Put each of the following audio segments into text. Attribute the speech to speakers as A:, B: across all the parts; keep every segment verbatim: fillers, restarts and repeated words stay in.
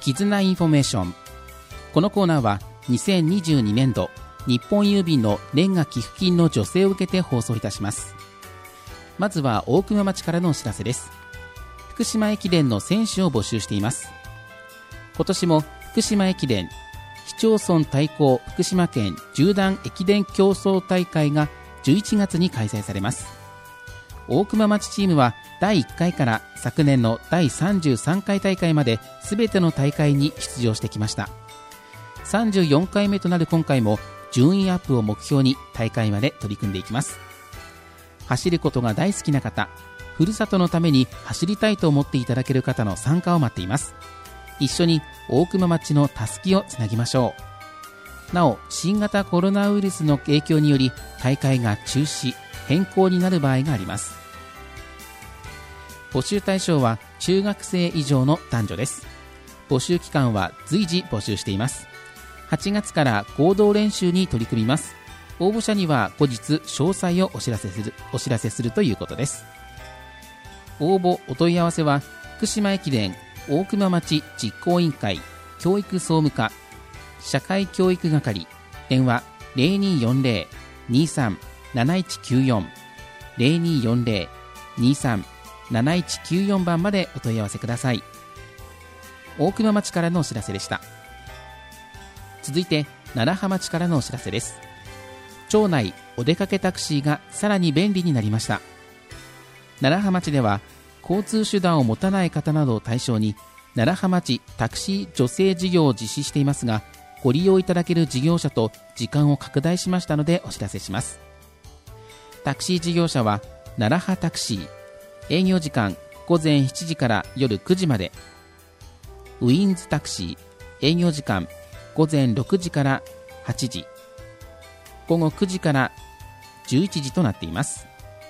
A: 絆インフォメーション。このコーナーはにせんにじゅうにねんど日本郵便の年賀寄付金の助成を受けて放送いたします。まずは大熊町からのお知らせです。福島駅伝の選手を募集しています。今年も福島駅伝市町村対抗福島県縦断駅伝競争大会がじゅういちがつに開催されます。大熊町チームはだいいっかいから昨年のだいさんじゅうさんかい大会まで全ての大会に出場してきました。さんじゅうよんかいめとなる今回も順位アップを目標に大会まで取り組んでいきます。走ることが大好きな方、ふるさとのために走りたいと思っていただける方の参加を待っています。一緒に大熊町のたすきをつなぎましょう。なお、新型コロナウイルスの影響により大会が中止変更になる場合があります。募集対象は中学生以上の男女です。募集期間は随時募集しています。はちがつから合同練習に取り組みます。応募者には後日詳細をお知らせする、お知らせするということです。応募お問い合わせは福島駅伝大熊町実行委員会教育総務課社会教育係、電話 ゼロにーよんゼロ にーさん なないちきゅうよん ゼロにーよんゼロ にーさん なないちきゅうよん 番までお問い合わせください。大熊町からのお知らせでした。続いて楢葉町からのお知らせです。町内お出かけタクシーがさらに便利になりました。楢葉町では交通手段を持たない方などを対象に楢葉町タクシー助成事業を実施していますが、ご利用いただける事業者と時間を拡大しましたのでお知らせします。タクシー事業者は楢葉タクシー、営業時間ごぜんしちじから夜くじまで。ウィンズタクシー、営業時間ごぜんろくじからはちじ、午後くじからじゅういちじとなっています。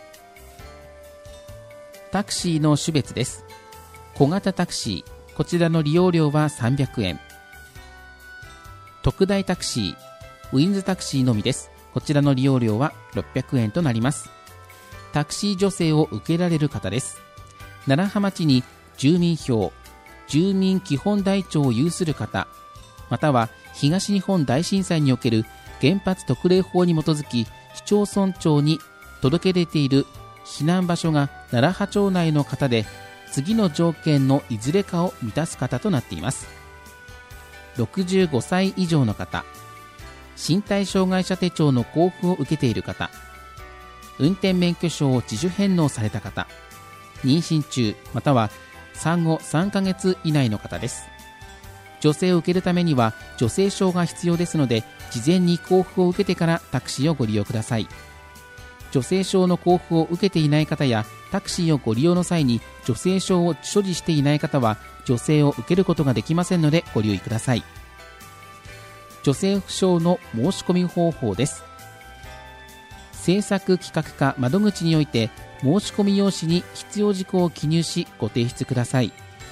A: タクシーの種別です。小型タクシー、こちらの利用料はさんびゃくえん。特大タクシー、ウィンズタクシーのみです。こちらの利用料はろっぴゃくえんとなります。タクシー助成を受けられる方です。楢葉町に住民票、住民基本台帳を有する方、または東日本大震災における原発特例法に基づき市町村長に届け出ている避難場所が楢葉町内の方で、次の条件のいずれかを満たす方となっています。ろくじゅうごさい以上の方、身体障害者手帳の交付を受けている方、運転免許証を自主返納された方、妊娠中または産後さんかげつ以内の方です。助成を受けるためには助成証が必要ですので、事前に交付を受けてからタクシーをご利用ください。助成証の交付を受けていない方やタクシーをご利用の際に助成証を所持していない方は助成を受けることができませんのでご留意ください。助成証の申し込み方法です。政策企画課窓口において申し込み用紙に必要事項を記入しご提出ください。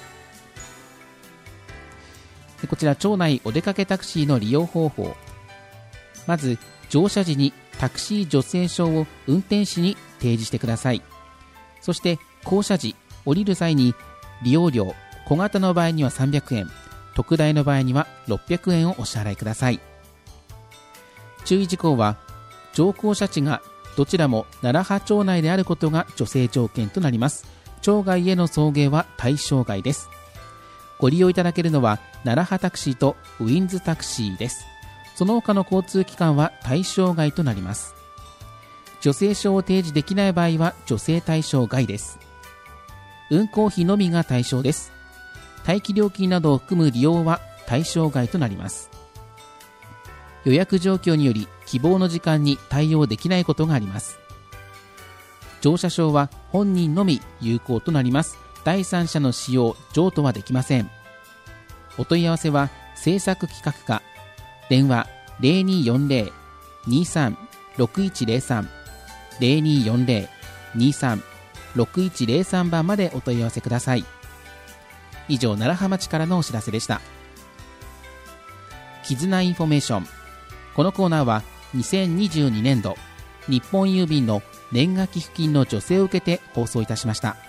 A: こちら町内お出かけタクシーの利用方法。まず乗車時にタクシー助成証を運転手に提示してください。そして降車時降りる際に利用料、小型の場合にはさんびゃくえん、特大の場合にはろっぴゃくえんをお支払いください。注意事項は乗降者地がどちらも楢葉町内であることが助成条件となります。町外への送迎は対象外です。ご利用いただけるのは楢葉タクシーとウィンズタクシーです。その他の交通機関は対象外となります。助成証を提示できない場合は助成対象外です。運行費のみが対象です。待機料金などを含む利用は対象外となります。予約状況により希望の時間に対応できないことがあります。乗車証は本人のみ有効となります。第三者の使用、譲渡はできません。お問い合わせは政策企画課、電話 ゼロにーよんゼロ にーさん ろくいちゼロさん ゼロにーよんゼロ にーさん ろくいちゼロさん 番までお問い合わせください。以上、楢葉町からのお知らせでした。絆インフォメーション。このコーナーはにせんにじゅうにねんど日本郵便の年賀寄付金の助成を受けて放送いたしました。